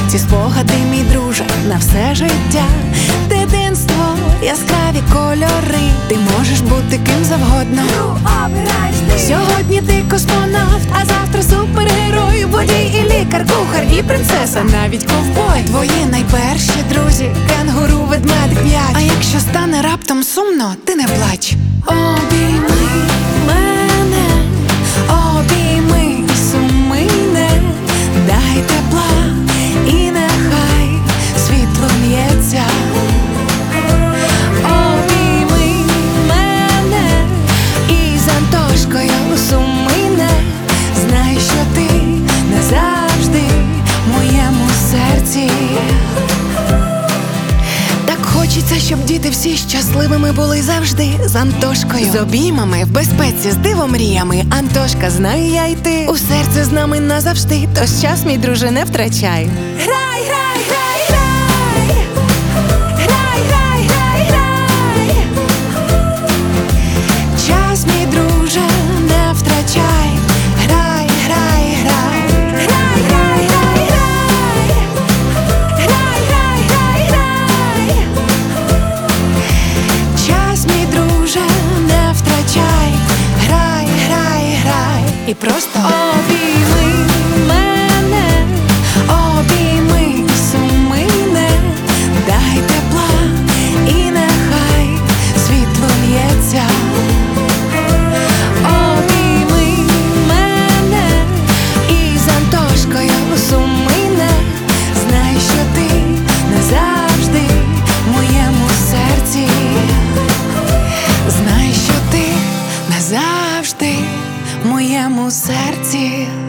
ці спогади, мій друже, на все життя. Дитинство, яскраві кольори, ти можеш бути ким завгодно. Сьогодні ти космонавт, а завтра супергерой, водій і лікар, кухар і принцеса, навіть ковбой. Твої найперші друзі, кенгуру, ведмедик, м'яч. А якщо стане раптом сумно, ти не плач. Обійми мене, обійми сумине, дай тепла і нехай світло лється. Обійми мене і з Антошкою сумине, знай, що ти назавжди в моєму серці. Хочеться, щоб діти всі щасливими були завжди з Антошкою. З обіймами, в безпеці, з дивомріями. Антошка, знаю я й ти, у серці з нами назавжди. Тож час, мій друже, не втрачай. Грай, грай, грай, грай. Грай, грай, грай, грай. Час, мій друже, не втрачай. Грай, грай, грай. Грай, грай, грай, грай. Грай, грай, грай, грай. Час, мій друже, не втрачай. Грай, грай, грай. І просто обійми мене, обійми сумине, дай тепла і нехай світло лється. Обійми мене і з Антошкою сумине, знай, що ти назавжди в моєму серці. Знай, що ти назавжди в моєму серці.